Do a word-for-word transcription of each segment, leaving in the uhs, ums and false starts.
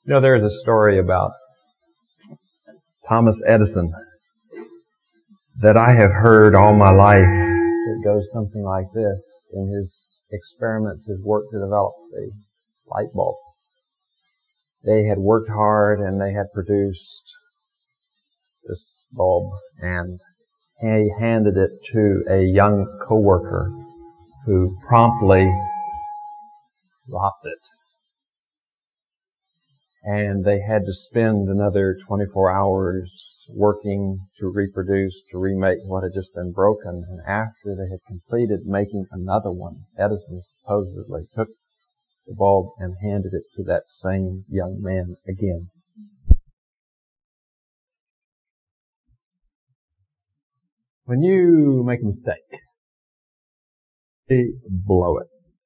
You know, there is a story about Thomas Edison that I have heard all my life. It goes something like this. In his experiments, his work to develop the light bulb, they had worked hard and they had produced this bulb, and he handed it to a young coworker who promptly dropped it. And they had to spend another twenty-four hours working to reproduce, to remake what had just been broken. And after they had completed making another one, Edison supposedly took the bulb and handed it to that same young man again. When you make a mistake, you blow it.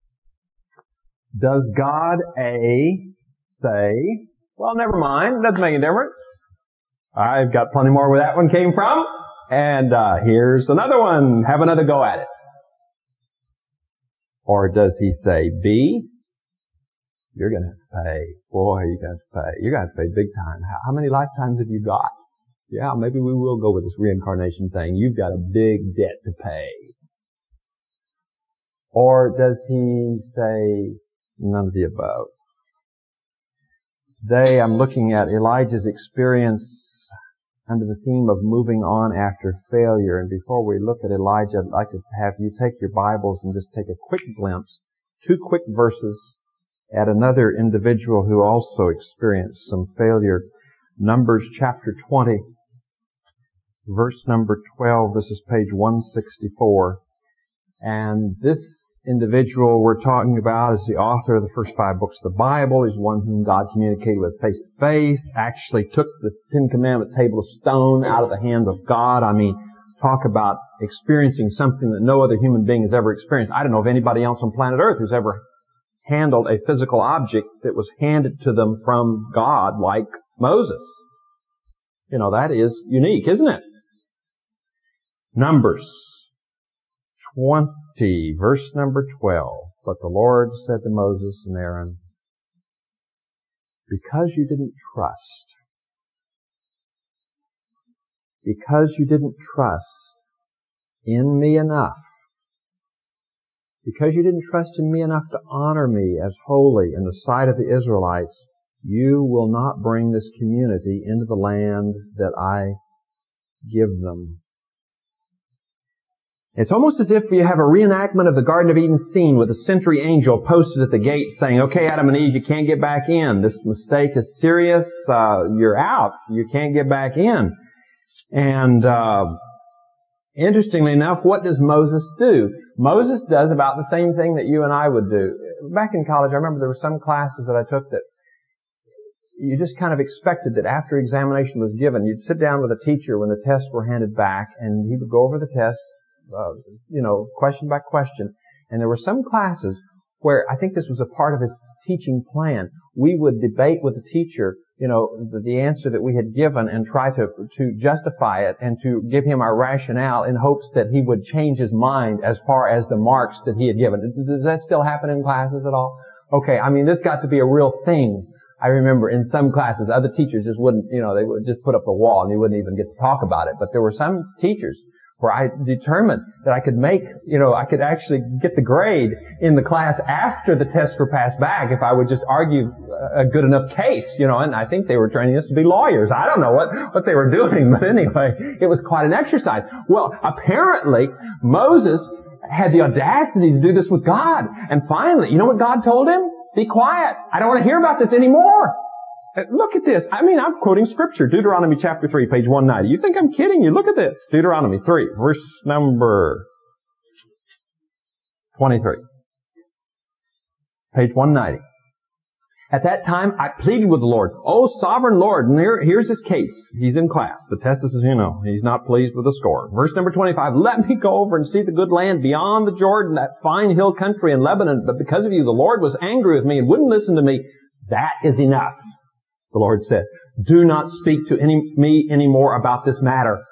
Does God A say, well, never mind, doesn't make a difference. I've got plenty more where that one came from, and uh, here's another one, have another go at it? Or does he say, B, you're going to have to pay. Boy, you're going to have to pay. You're going to have to pay big time. How, how many lifetimes have you got? Yeah, maybe we will go with this reincarnation thing. You've got a big debt to pay. Or does he say, none of the above? Today I'm looking at Elijah's experience under the theme of moving on after failure. And before we look at Elijah, I'd like to have you take your Bibles and just take a quick glimpse, two quick verses, at another individual who also experienced some failure. Numbers chapter twenty, verse number twelve. This is page one sixty-four. And this individual we're talking about is the author of the first five books of the Bible. He's one whom God communicated with face to face, actually took the Ten Commandment table of stone out of the hand of God. I mean, talk about experiencing something that no other human being has ever experienced. I don't know of anybody else on planet Earth who's ever handled a physical object that was handed to them from God like Moses. You know, that is unique, isn't it? Numbers twenty, verse number twelve. But the Lord said to Moses and Aaron, because you didn't trust, because you didn't trust in me enough, because you didn't trust in me enough to honor me as holy in the sight of the Israelites, you will not bring this community into the land that I give them. It's almost as if you have a reenactment of the Garden of Eden scene with a sentry angel posted at the gate saying, okay, Adam and Eve, you can't get back in. This mistake is serious. Uh, you're out. You can't get back in. And uh interestingly enough, what does Moses do? Moses does about the same thing that you and I would do. Back in college, I remember there were some classes that I took that you just kind of expected that after examination was given, you'd sit down with a teacher when the tests were handed back, and he would go over the tests, uh, you know, question by question. And there were some classes where I think this was a part of his teaching plan. We would debate with the teacher, you know, the, the answer that we had given and try to, to justify it and to give him our rationale in hopes that he would change his mind as far as the marks that he had given. Does that still happen in classes at all? Okay, I mean, this got to be a real thing. I remember in some classes, other teachers just wouldn't, you know, they would just put up a wall and you wouldn't even get to talk about it. But there were some teachers where I determined that I could make, you know, I could actually get the grade in the class after the tests were passed back if I would just argue a good enough case, you know, and I think they were training us to be lawyers. I don't know what, what they were doing, but anyway, it was quite an exercise. Well, apparently, Moses had the audacity to do this with God. And finally, you know what God told him? Be quiet. I don't want to hear about this anymore. Look at this. I mean, I'm quoting scripture. Deuteronomy chapter three, page one ninety. You think I'm kidding you? Look at this. Deuteronomy three, verse number twenty-three. Page one ninety. At that time, I pleaded with the Lord. Oh, sovereign Lord. And here, here's his case. He's in class. The test is, you know, he's not pleased with the score. Verse number twenty-five. Let me go over and see the good land beyond the Jordan, that fine hill country in Lebanon. But because of you, the Lord was angry with me and wouldn't listen to me. That is enough. The Lord said, do not speak to any, me anymore about this matter.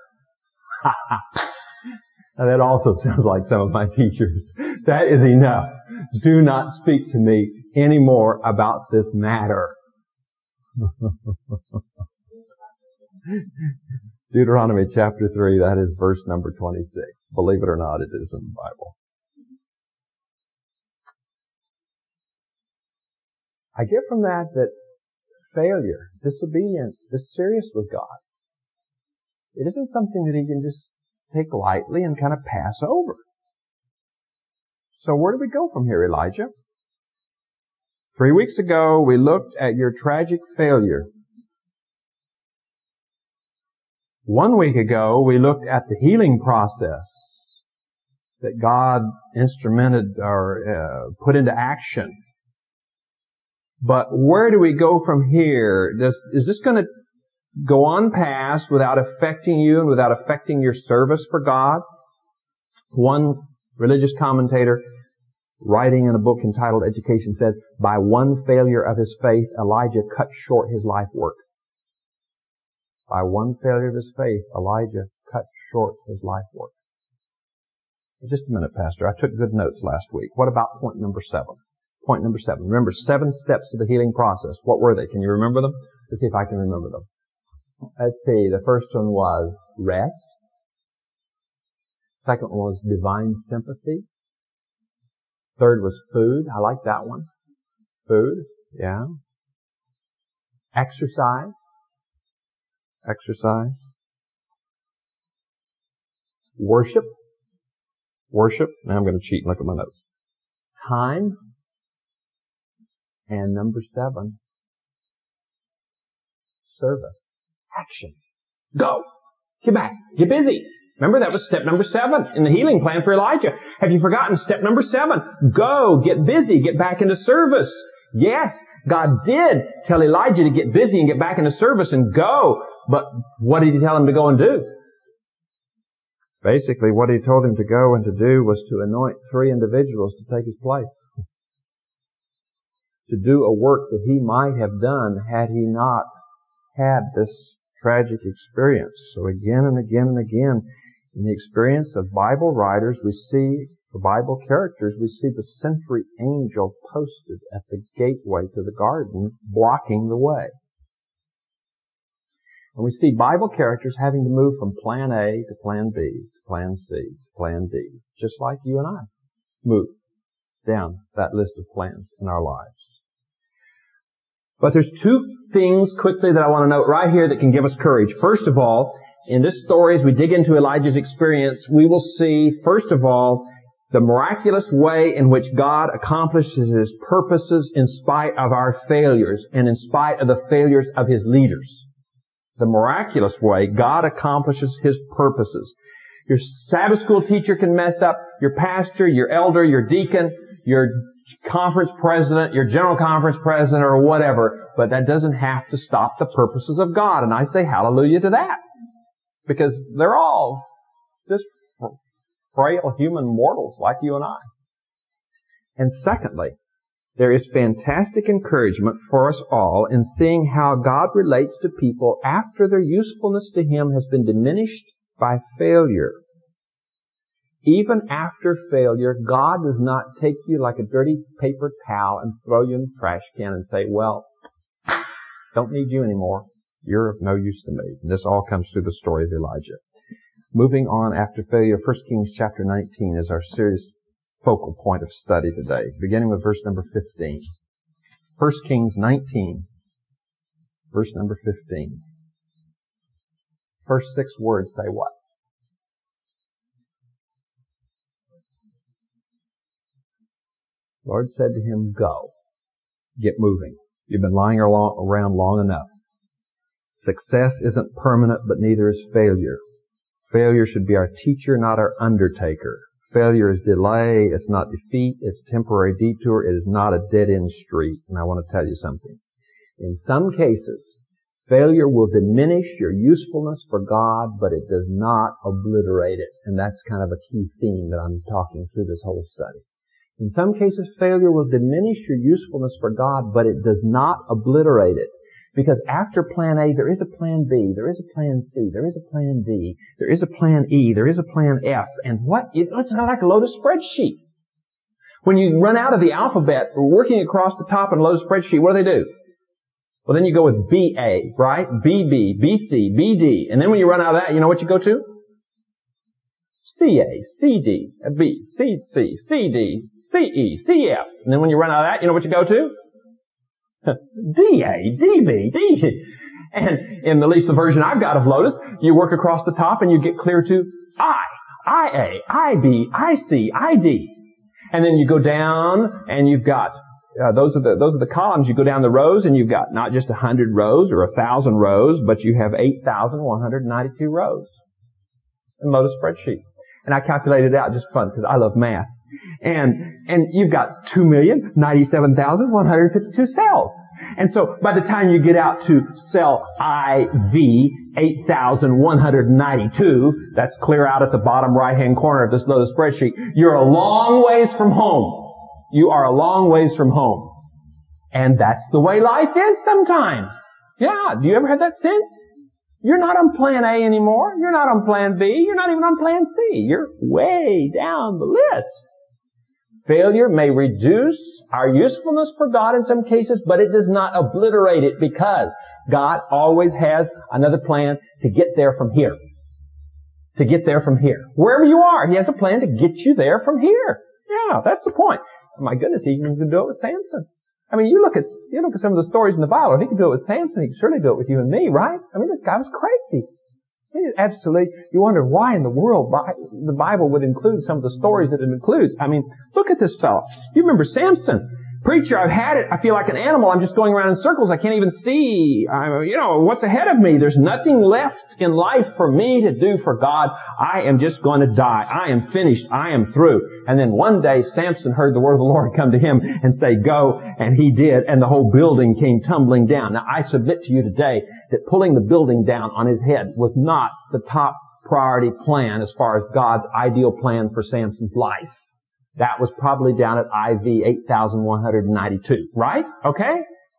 Now that also sounds like some of my teachers. That is enough. Do not speak to me anymore about this matter. Deuteronomy chapter three, that is verse number twenty-six. Believe it or not, it is in the Bible. I get from that that failure, disobedience is serious with God. It isn't something that He can just take lightly and kind of pass over. So where do we go from here, Elijah? Three weeks ago, we looked at your tragic failure. One week ago, we looked at the healing process that God instrumented or uh, put into action. But where do we go from here? Does, is this going to go on past without affecting you and without affecting your service for God? One religious commentator, writing in a book entitled Education, said, by one failure of his faith, Elijah cut short his life work. By one failure of his faith, Elijah cut short his life work. Just a minute, Pastor. I took good notes last week. What about point number seven? Point number seven. Remember, seven steps of the healing process. What were they? Can you remember them? Let's see if I can remember them. Let's see. The first one was rest. Second one was divine sympathy. Third was food. I like that one. Food. Yeah. Exercise. Exercise. Worship. Worship. Now I'm going to cheat and look at my notes. Time. And number seven, service. Action. Go. Get back. Get busy. Remember, that was step number seven in the healing plan for Elijah. Have you forgotten step number seven? Go. Get busy. Get back into service. Yes, God did tell Elijah to get busy and get back into service and go. But what did He tell him to go and do? Basically, what He told him to go and to do was to anoint three individuals to take his place. To do a work that he might have done had he not had this tragic experience. So again and again and again, in the experience of Bible writers, we see, the Bible characters, we see the sentry angel posted at the gateway to the garden, blocking the way. And we see Bible characters having to move from plan A to plan B, to plan C, to plan D, just like you and I move down that list of plans in our lives. But there's two things quickly that I want to note right here that can give us courage. First of all, in this story, as we dig into Elijah's experience, we will see, first of all, the miraculous way in which God accomplishes His purposes in spite of our failures and in spite of the failures of His leaders. The miraculous way God accomplishes His purposes. Your Sabbath school teacher can mess up, your pastor, your elder, your deacon, your conference president, your general conference president, or whatever, but that doesn't have to stop the purposes of God. And I say hallelujah to that. Because they're all just frail human mortals like you and I. And secondly, there is fantastic encouragement for us all in seeing how God relates to people after their usefulness to Him has been diminished by failure. Even after failure, God does not take you like a dirty paper towel and throw you in the trash can and say, well, don't need you anymore. You're of no use to me. And this all comes through the story of Elijah. Moving on after failure, First Kings chapter nineteen is our serious focal point of study today, beginning with verse number fifteen. First Kings nineteen, verse number fifteen. First six words say what? The Lord said to him, go. Get moving. You've been lying around long enough. Success isn't permanent, but neither is failure. Failure should be our teacher, not our undertaker. Failure is delay. It's not defeat. It's a temporary detour. It is not a dead-end street. And I want to tell you something. In some cases, failure will diminish your usefulness for God, but it does not obliterate it. And that's kind of a key theme that I'm talking through this whole study. In some cases, failure will diminish your usefulness for God, but it does not obliterate it. Because after plan A, there is a plan B, there is a plan C, there is a plan D, there is a plan E, there is a plan F. And what? It's like a loaded spreadsheet. When you run out of the alphabet, working across the top in a loaded spreadsheet, what do they do? Well, then you go with B A, right? B B, B C, B D. And then when you run out of that, you know what you go to? C A, C D, B, C C, C D, C E, C F. And then when you run out of that, you know what you go to? D A, D B, D G. And in at least the version I've got of Lotus, you work across the top and you get clear to I, I A, I B, I C, I D. And then you go down and you've got, uh, those are the, those are the columns. You go down the rows and you've got not just a hundred rows or a thousand rows, but you have eight thousand one hundred ninety-two rows in Lotus spreadsheet. And I calculated it out just fun because I love math. And, and you've got two million ninety-seven thousand one hundred fifty-two cells. And so by the time you get out to cell I V eight thousand one hundred ninety-two, that's clear out at the bottom right-hand corner of this Lotus spreadsheet, you're a long ways from home. You are a long ways from home. And that's the way life is sometimes. Yeah, do you ever have that sense? You're not on plan A anymore. You're not on plan B. You're not even on plan C. You're way down the list. Failure may reduce our usefulness for God in some cases, but it does not obliterate it because God always has another plan to get there from here. To get there from here. Wherever you are, He has a plan to get you there from here. Yeah, that's the point. My goodness, He even can do it with Samson. I mean, you look at, you look at some of the stories in the Bible. If He could do it with Samson, He could surely do it with you and me, right? I mean, this guy was crazy. It is absolutely, you wonder why in the world the Bible would include some of the stories that it includes. I mean, look at this fellow. You remember Samson. Preacher, I've had it. I feel like an animal. I'm just going around in circles. I can't even see, I, you know, what's ahead of me. There's nothing left in life for me to do for God. I am just going to die. I am finished. I am through. And then one day Samson heard the word of the Lord come to him and say, go. And he did. And the whole building came tumbling down. Now I submit to you today that pulling the building down on his head was not the top priority plan as far as God's ideal plan for Samson's life. That was probably down at I V eight thousand one hundred ninety-two, right? Okay?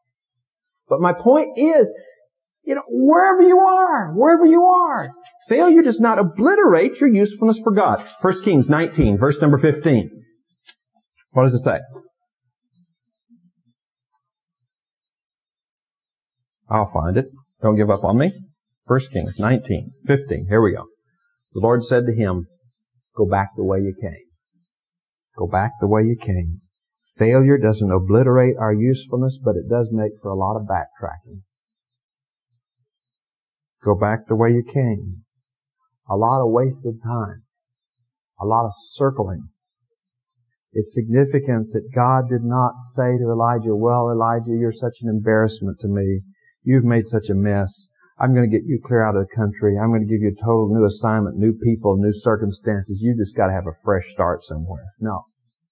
But my point is, you know, wherever you are, wherever you are, failure does not obliterate your usefulness for God. First Kings nineteen, verse number fifteen. What does it say? I'll find it. Don't give up on me. First Kings nineteen, fifteen. Here we go. The Lord said to him, go back the way you came. Go back the way you came. Failure doesn't obliterate our usefulness, but it does make for a lot of backtracking. Go back the way you came. A lot of wasted time. A lot of circling. It's significant that God did not say to Elijah, well, Elijah, you're such an embarrassment to me. You've made such a mess. I'm going to get you clear out of the country. I'm going to give you a total new assignment, new people, new circumstances. You just got to have a fresh start somewhere. No.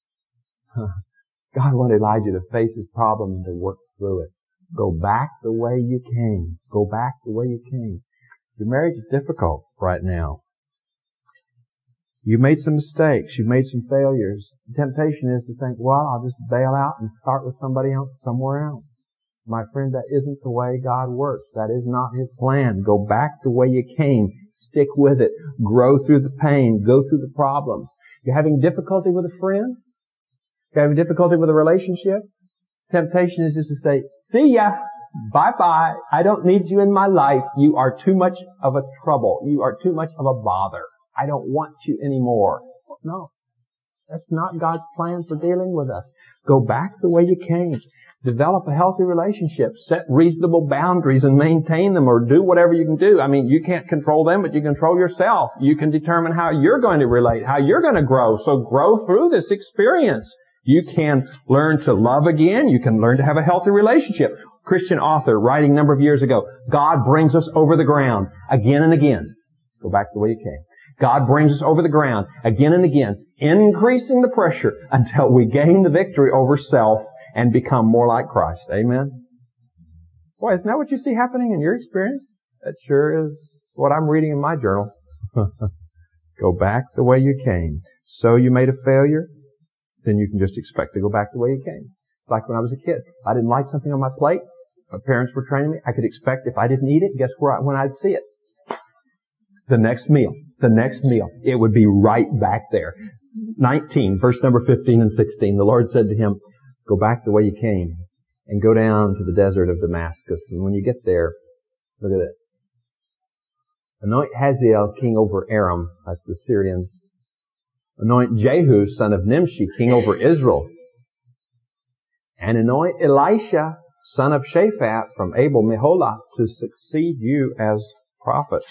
God wanted Elijah to face his problem and to work through it. Go back the way you came. Go back the way you came. Your marriage is difficult right now. You made some mistakes. You've made some failures. The temptation is to think, well, I'll just bail out and start with somebody else somewhere else. My friend, that isn't the way God works. That is not His plan. Go back the way you came. Stick with it. Grow through the pain. Go through the problems. You're having difficulty with a friend? You're having difficulty with a relationship? Temptation is just to say, see ya. Bye-bye. I don't need you in my life. You are too much of a trouble. You are too much of a bother. I don't want you anymore. No. That's not God's plan for dealing with us. Go back the way you came. Develop a healthy relationship. Set reasonable boundaries and maintain them, or do whatever you can do. I mean, you can't control them, but you control yourself. You can determine how you're going to relate, how you're going to grow. So grow through this experience. You can learn to love again. You can learn to have a healthy relationship. Christian author writing a number of years ago, God brings us over the ground again and again. Go back the way you came. God brings us over the ground again and again, increasing the pressure until we gain the victory over self and become more like Christ. Amen? Boy, isn't that what you see happening in your experience? That sure is what I'm reading in my journal. Go back the way you came. So you made a failure, then you can just expect to go back the way you came. It's like when I was a kid. I didn't like something on my plate. My parents were training me. I could expect if I didn't eat it, guess where I, when I'd see it? The next meal. The next meal. It would be right back there. nineteen, verse number fifteen and sixteen. The Lord said to him, go back the way you came and go down to the desert of Damascus. And when you get there, look at it. Anoint Hazael king over Aram, that's the Syrians. Anoint Jehu, son of Nimshi, king over Israel. And anoint Elisha, son of Shaphat, from Abel Meholah, to succeed you as prophet.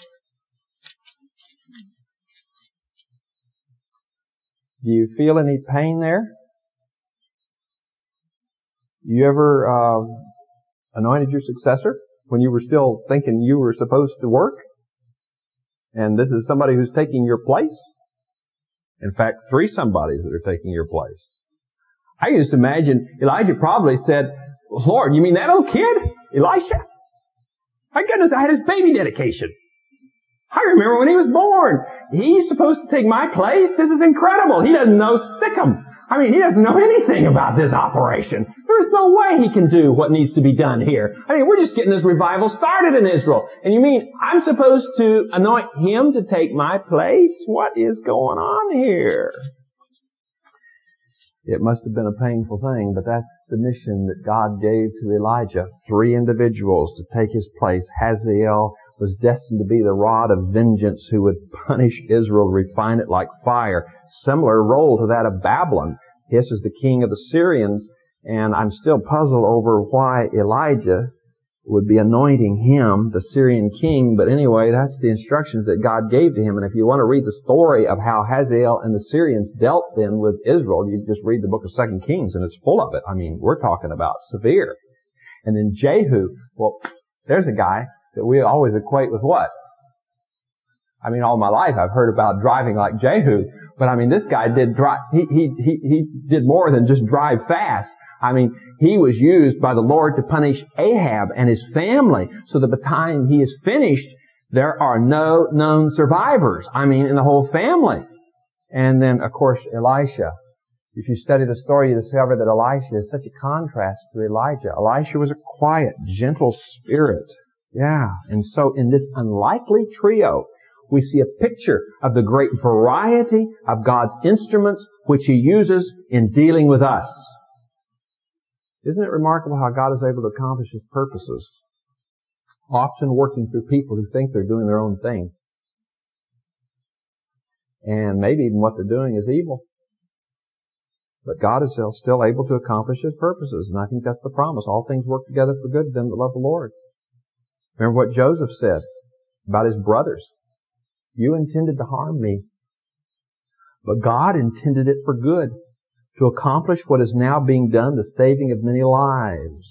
Do you feel any pain there? You ever uh, anointed your successor when you were still thinking you were supposed to work? And this is somebody who's taking your place? In fact, three somebodies that are taking your place. I used to imagine Elijah probably said, Lord, you mean that old kid? Elisha? My goodness, I had his baby dedication. I remember when he was born. He's supposed to take my place? This is incredible. He doesn't know Sikkim. I mean, he doesn't know anything about this operation. There's no way he can do what needs to be done here. I mean, we're just getting this revival started in Israel. And you mean I'm supposed to anoint him to take my place? What is going on here? It must have been a painful thing, but that's the mission that God gave to Elijah. Three individuals to take his place. Hazael was destined to be the rod of vengeance who would punish Israel, refine it like fire. Similar role to that of Babylon. This is the king of the Syrians, and I'm still puzzled over why Elijah would be anointing him, the Syrian king. But anyway, that's the instructions that God gave to him. And if you want to read the story of how Hazael and the Syrians dealt then with Israel, you just read the book of Second Kings, and it's full of it. I mean, we're talking about severe. And then Jehu, well, there's a guy that we always equate with what? I mean, all my life I've heard about driving like Jehu, but I mean, this guy did drive, he, he, he, he did more than just drive fast. I mean, he was used by the Lord to punish Ahab and his family, so that by the time he is finished, there are no known survivors. I mean, in the whole family. And then, of course, Elisha. If you study the story, you discover that Elisha is such a contrast to Elijah. Elisha was a quiet, gentle spirit. Yeah. And so in this unlikely trio, we see a picture of the great variety of God's instruments which He uses in dealing with us. Isn't it remarkable how God is able to accomplish His purposes, often working through people who think they're doing their own thing, and maybe even what they're doing is evil. But God is still able to accomplish His purposes, and I think that's the promise. All things work together for good to them that love the Lord. Remember what Joseph said about his brothers. You intended to harm me, but God intended it for good, to accomplish what is now being done, the saving of many lives.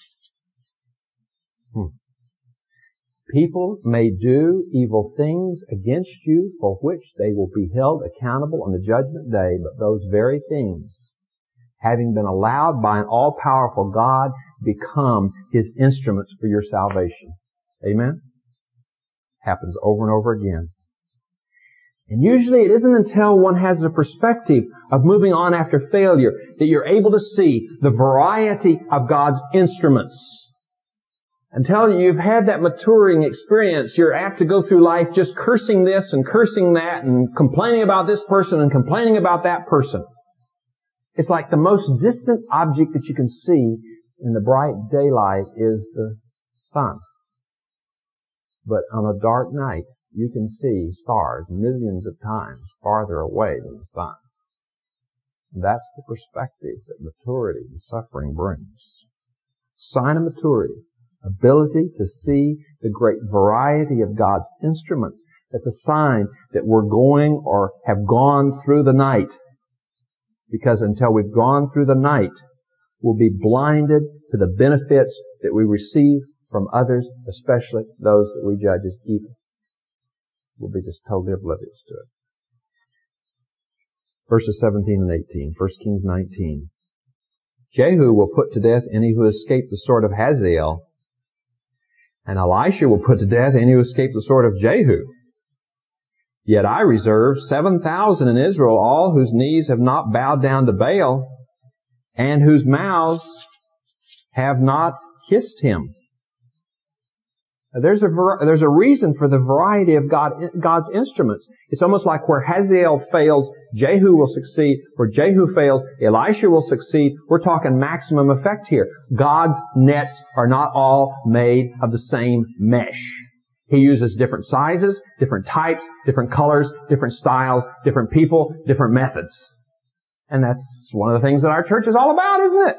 Hmm. People may do evil things against you for which they will be held accountable on the judgment day, but those very things, having been allowed by an all-powerful God, become His instruments for your salvation. Amen? Happens over and over again. And usually it isn't until one has a perspective of moving on after failure that you're able to see the variety of God's instruments. Until you've had that maturing experience, you're apt to go through life just cursing this and cursing that and complaining about this person and complaining about that person. It's like the most distant object that you can see in the bright daylight is the sun. But on a dark night, you can see stars millions of times farther away than the sun. And that's the perspective that maturity and suffering brings. Sign of maturity, ability to see the great variety of God's instruments. That's a sign that we're going or have gone through the night. Because until we've gone through the night, we'll be blinded to the benefits that we receive from others, especially those that we judge as evil. We'll be just totally oblivious to it. Verses seventeen and eighteen, First Kings nineteen. Jehu will put to death any who escape the sword of Hazael, and Elisha will put to death any who escape the sword of Jehu. Yet I reserve seven thousand in Israel, all whose knees have not bowed down to Baal, and whose mouths have not kissed him. There's a there's a reason for the variety of God God's instruments. It's almost like where Hazael fails, Jehu will succeed. Where Jehu fails, Elisha will succeed. We're talking maximum effect here. God's nets are not all made of the same mesh. He uses different sizes, different types, different colors, different styles, different people, different methods. And that's one of the things that our church is all about, isn't it?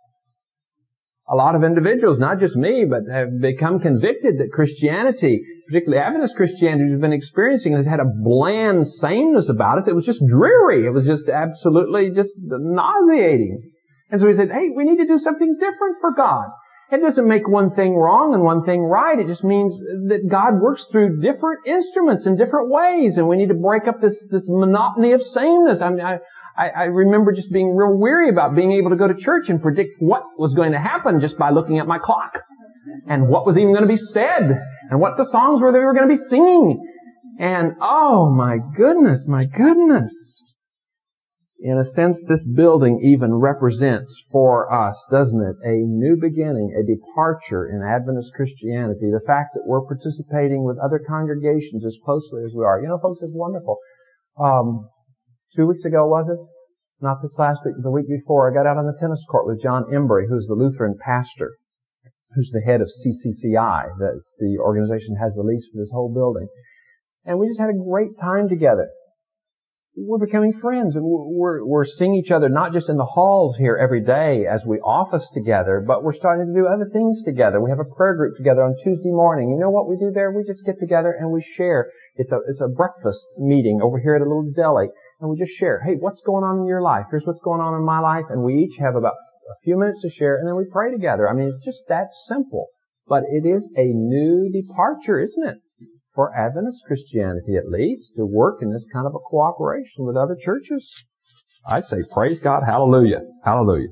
A lot of individuals, not just me, but have become convicted that Christianity, particularly Adventist Christianity, has been experiencing, has had a bland sameness about it that was just dreary. It was just absolutely just nauseating. And so we said, hey, we need to do something different for God. It doesn't make one thing wrong and one thing right. It just means that God works through different instruments in different ways, and we need to break up this, this monotony of sameness. I mean, I, I, I remember just being real weary about being able to go to church and predict what was going to happen just by looking at my clock. And what was even going to be said. And what the songs were that we were going to be singing. And, oh my goodness, my goodness. In a sense, this building even represents for us, doesn't it, a new beginning, a departure in Adventist Christianity. The fact that we're participating with other congregations as closely as we are. You know, folks, it's wonderful. Um, Two weeks ago, was it? Not this last week, the week before, I got out on the tennis court with John Embry, who's the Lutheran pastor, who's the head of C C C I, that's the organization that has the lease for this whole building. And we just had a great time together. We're becoming friends, and we're, we're seeing each other not just in the halls here every day as we office together, but we're starting to do other things together. We have a prayer group together on Tuesday morning. You know what we do there? We just get together and we share. It's a, it's a breakfast meeting over here at a little deli. And we just share, hey, what's going on in your life? Here's what's going on in my life. And we each have about a few minutes to share, and then we pray together. I mean, it's just that simple. But it is a new departure, isn't it? For Adventist Christianity, at least, to work in this kind of a cooperation with other churches. I say, praise God, hallelujah, hallelujah.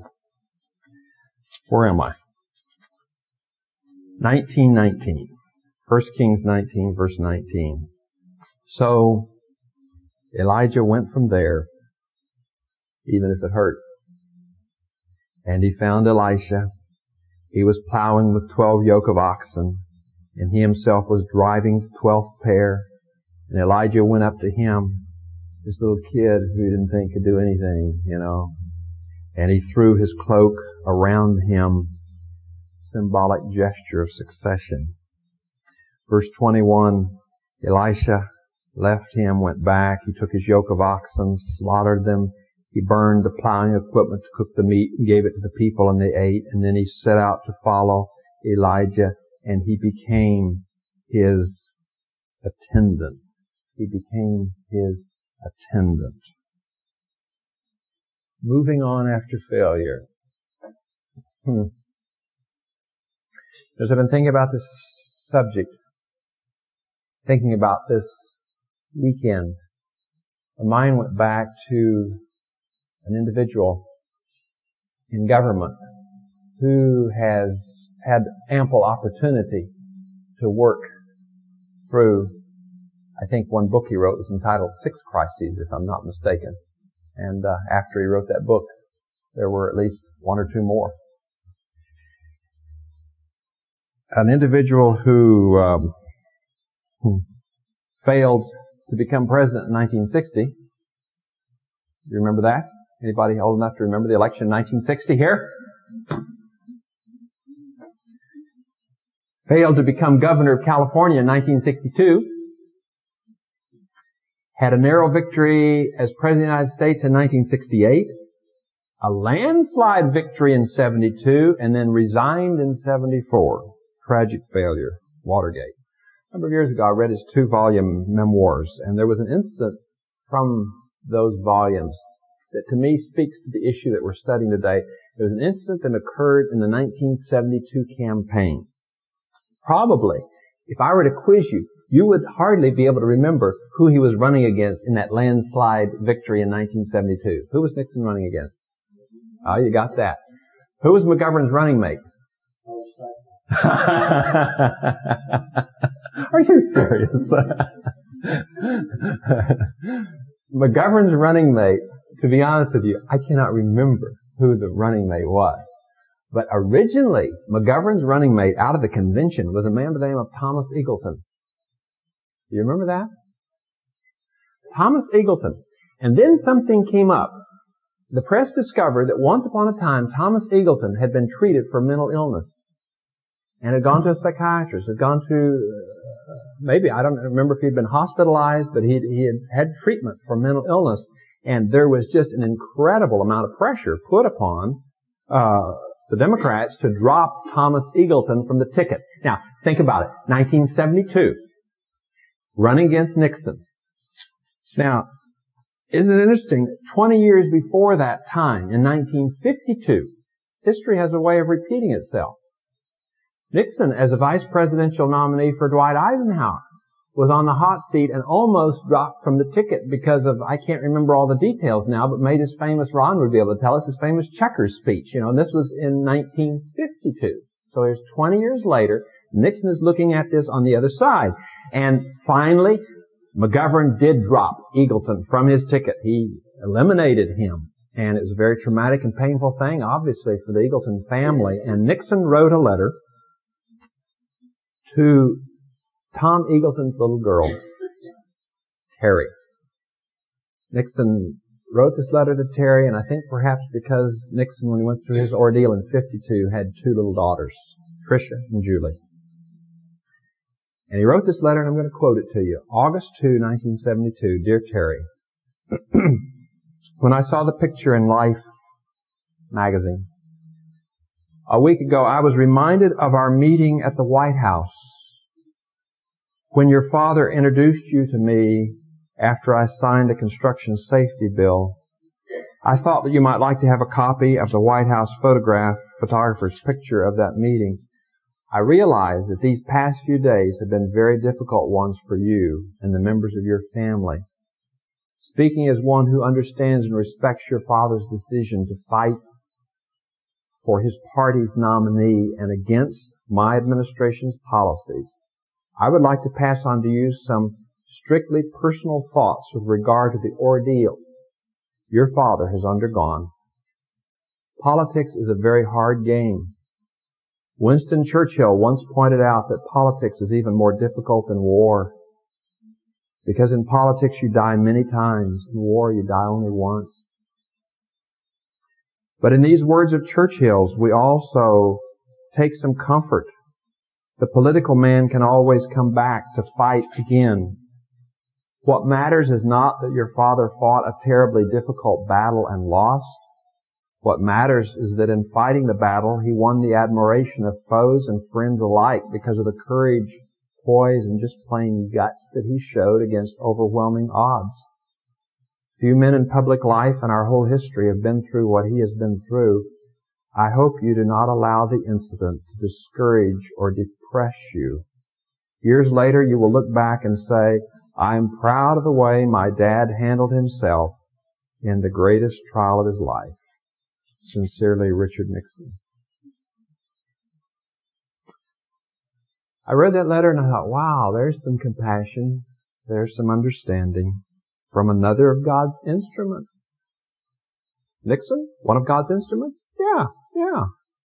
Where am I? nineteen nineteen. First Kings nineteen, verse nineteen. So, Elijah went from there, even if it hurt. And he found Elisha. He was plowing with twelve yoke of oxen, and he himself was driving the twelfth pair. And Elijah went up to him, this little kid who he didn't think could do anything, you know. And he threw his cloak around him, symbolic gesture of succession. Verse twenty-one, Elisha left him, went back. He took his yoke of oxen, slaughtered them. He burned the plowing equipment to cook the meat and gave it to the people, and they ate. And then he set out to follow Elijah, and he became his attendant. He became his attendant. Moving on after failure. Hmm. As I've been thinking about this subject, thinking about this weekend, my mind went back to an individual in government who has had ample opportunity to work through, I think one book he wrote was entitled Six Crises, if I'm not mistaken. And uh, after he wrote that book, there were at least one or two more. An individual who, um, who failed to become president in nineteen sixty. You remember that? Anybody old enough to remember the election in nineteen sixty here? Failed to become governor of California in nineteen sixty-two. Had a narrow victory as president of the United States in nineteen sixty-eight. A landslide victory in seventy-two, and then resigned in seventy-four. Tragic failure. Watergate. A number of years ago, I read his two-volume memoirs, and there was an incident from those volumes that to me speaks to the issue that we're studying today. There was an incident that occurred in the nineteen seventy-two campaign. Probably, if I were to quiz you, you would hardly be able to remember who he was running against in that landslide victory in nineteen seventy-two. Who was Nixon running against? Oh, you got that. Who was McGovern's running mate? Are you serious? McGovern's running mate, to be honest with you, I cannot remember who the running mate was. But originally, McGovern's running mate out of the convention was a man by the name of Thomas Eagleton. Do you remember that? Thomas Eagleton. And then something came up. The press discovered that once upon a time, Thomas Eagleton had been treated for mental illness and had gone to a psychiatrist, had gone to, uh, maybe, I don't remember if he'd been hospitalized, but he he had had treatment for mental illness. And there was just an incredible amount of pressure put upon uh the Democrats to drop Thomas Eagleton from the ticket. Now, think about it. nineteen seventy-two, running against Nixon. Now, isn't it interesting? twenty years before that time, in nineteen fifty-two, history has a way of repeating itself. Nixon, as a vice presidential nominee for Dwight Eisenhower, was on the hot seat and almost dropped from the ticket because of, I can't remember all the details now, but made his famous, Ron would be able to tell us, his famous checkers speech. You know, and this was in nineteen fifty-two. So here's twenty years later, Nixon is looking at this on the other side. And finally, McGovern did drop Eagleton from his ticket. He eliminated him. And it was a very traumatic and painful thing, obviously, for the Eagleton family. And Nixon wrote a letter to Tom Eagleton's little girl, Terry. Nixon wrote this letter to Terry, and I think perhaps because Nixon, when he went through his ordeal in fifty-two, had two little daughters, Tricia and Julie. And he wrote this letter, and I'm going to quote it to you. August second, nineteen seventy-two, Dear Terry, when I saw the picture in Life magazine a week ago, I was reminded of our meeting at the White House when your father introduced you to me after I signed a construction safety bill. I thought that you might like to have a copy of the White House photograph, photographer's picture of that meeting. I realize that these past few days have been very difficult ones for you and the members of your family. Speaking as one who understands and respects your father's decision to fight for his party's nominee and against my administration's policies, I would like to pass on to you some strictly personal thoughts with regard to the ordeal your father has undergone. Politics is a very hard game. Winston Churchill once pointed out that politics is even more difficult than war, because in politics you die many times, in war you die only once. But in these words of Churchill's, we also take some comfort. The political man can always come back to fight again. What matters is not that your father fought a terribly difficult battle and lost. What matters is that in fighting the battle, he won the admiration of foes and friends alike because of the courage, poise, and just plain guts that he showed against overwhelming odds. Few men in public life and our whole history have been through what he has been through. I hope you do not allow the incident to discourage or depress you. Years later, you will look back and say, I am proud of the way my dad handled himself in the greatest trial of his life. Sincerely, Richard Nixon. I read that letter and I thought, wow, there's some compassion. There's some understanding from another of God's instruments. Nixon, one of God's instruments? Yeah, yeah.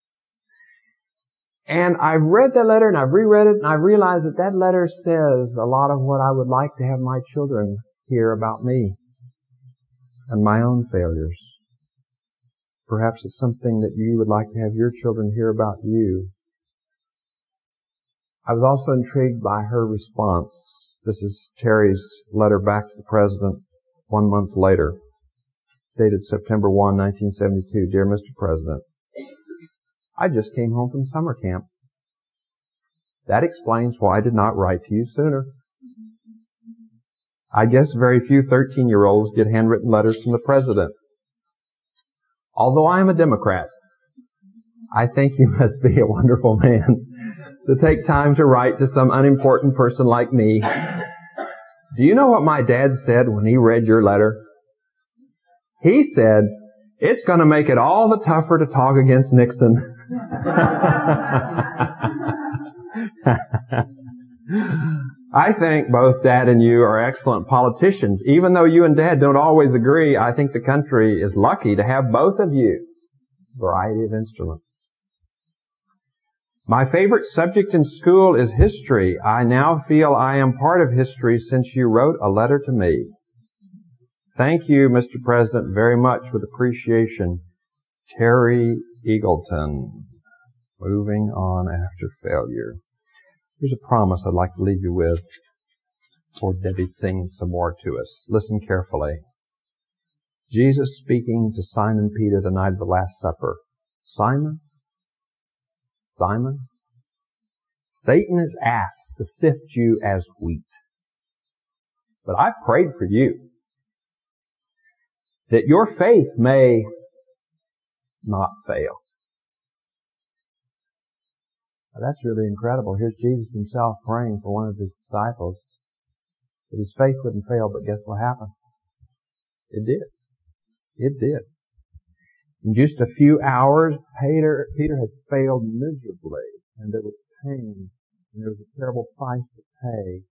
And I've read that letter and I've reread it and I realized that that letter says a lot of what I would like to have my children hear about me and my own failures. Perhaps it's something that you would like to have your children hear about you. I was also intrigued by her response. This is Terry's letter back to the President one month later, dated September first, nineteen seventy-two. Dear Mister President, I just came home from summer camp. That explains why I did not write to you sooner. I guess very few thirteen-year-olds get handwritten letters from the President. Although I am a Democrat, I think you must be a wonderful man to take time to write to some unimportant person like me. Do you know what my dad said when he read your letter? He said, it's going to make it all the tougher to talk against Nixon. I think both Dad and you are excellent politicians. Even though you and Dad don't always agree, I think the country is lucky to have both of you. Variety of instruments. My favorite subject in school is history. I now feel I am part of history since you wrote a letter to me. Thank you, Mister President, very much with appreciation. Terry Eagleton. Moving on after failure. Here's a promise I'd like to leave you with before Debbie sings some more to us. Listen carefully. Jesus speaking to Simon Peter the night of the Last Supper. Simon, Simon, Satan is asked to sift you as wheat. But I've prayed for you that your faith may not fail. Now, that's really incredible. Here's Jesus himself praying for one of his disciples that his faith wouldn't fail, but guess what happened? It did. It did. In just a few hours, Peter, Peter had failed miserably, and there was pain, and there was a terrible price to pay.